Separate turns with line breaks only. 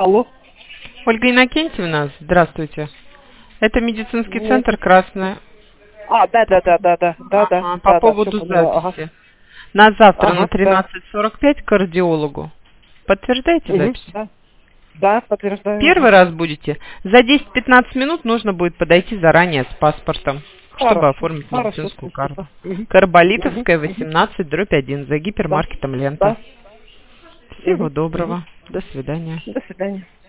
Алло.
Ольга Иннокентьевна, здравствуйте. Это медицинский
Нет.
центр «Красная».
Да.
По поводу
Всё поняла,
записи. На завтра на
да.
13:45 к кардиологу. Подтверждаете запись?
Да, подтверждаю.
Первый раз будете. За 10-15 минут нужно будет подойти заранее с паспортом, чтобы оформить медицинскую карту. Карболитовская, 18/1, за гипермаркетом «Лента».
Да.
Всего доброго. До свидания.
До свидания.